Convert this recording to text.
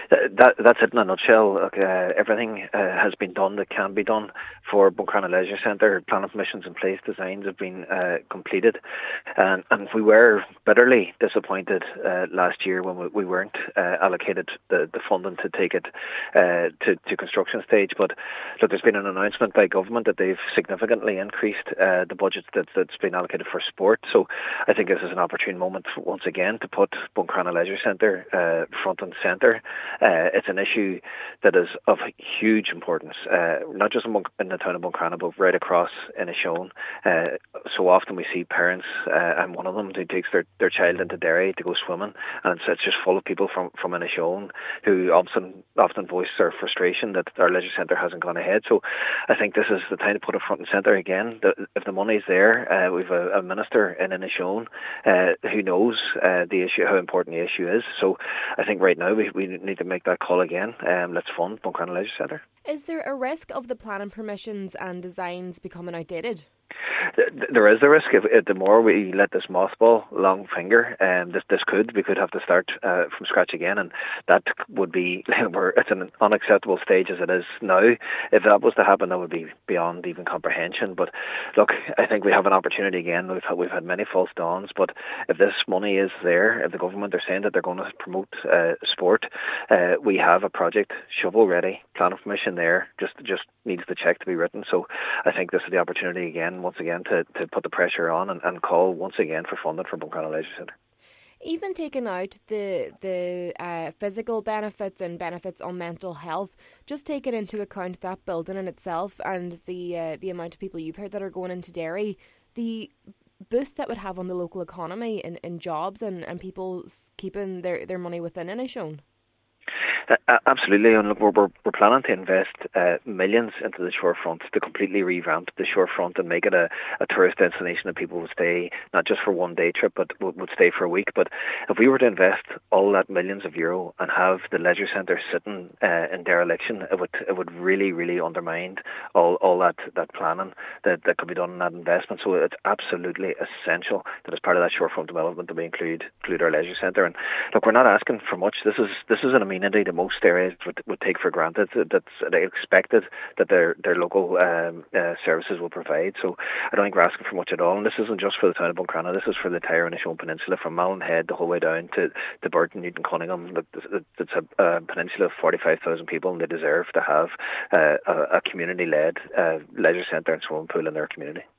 That's it in a nutshell. Look, everything has been done that can be done for Buncrana Leisure Centre. Planning permissions in place, designs have been completed, and we were bitterly disappointed last year when we weren't allocated the funding to take it to construction stage. But look, there's been an announcement by government that they've significantly increased the budget that's been allocated for sport. So I think this is an opportune moment once again to put Buncrana Leisure Centre front and centre. It's an issue that is of huge importance, not just in the town of Buncrana, but right across Inishowen. So often we see parents, I'm one of them, who takes their child into Derry to go swimming, and it's just full of people from Inishowen who often voice their frustration that our leisure centre hasn't gone ahead. So I think this is the time to put it front and centre again. If the money's there, we've a minister in Inishowen who knows the issue, how important the issue is. So I think right now we need to make that call again. Let's fund Buncrana Leisure Centre. Is there a risk of the planning permissions and designs becoming outdated? There is a risk. If the more we let this mothball long finger, we could have to start from scratch again, and that would be it's an unacceptable stage as it is now. If that was to happen, that would be beyond even comprehension. But look, I think we have an opportunity again. We've had many false dawns, but if this money is there, if the government are saying that they're going to promote sport, we have a project shovel ready, planning permission there. Just needs the cheque to be written. So I think this is the opportunity again, once again, to put the pressure on and call once again for funding for Buncrana Leisure Centre. Even taking out the physical benefits and benefits on mental health, just taking into account that building in itself and the amount of people you've heard that are going into Derry, the boost that would have on the local economy in jobs and people keeping their money within Inishowen. Absolutely, and look, we're planning to invest millions into the shorefront to completely revamp the shorefront and make it a tourist destination that people would stay not just for one day trip, but would stay for a week. But if we were to invest all that millions of euro and have the leisure centre sitting in dereliction, it would really, really undermine all that planning that could be done in that investment. So it's absolutely essential that as part of that shorefront development that we include our leisure centre. And look, we're not asking for much. This is an amenity that most areas would take for granted, that's expected that their local services will provide. So I don't think we're asking for much at all. And this isn't just for the town of Buncrana, this is for the entire Inishowen Peninsula, from Malin Head the whole way down to Burton, Newton, Cunningham. It's a peninsula of 45,000 people, and they deserve to have a community-led leisure centre and swimming pool in their community.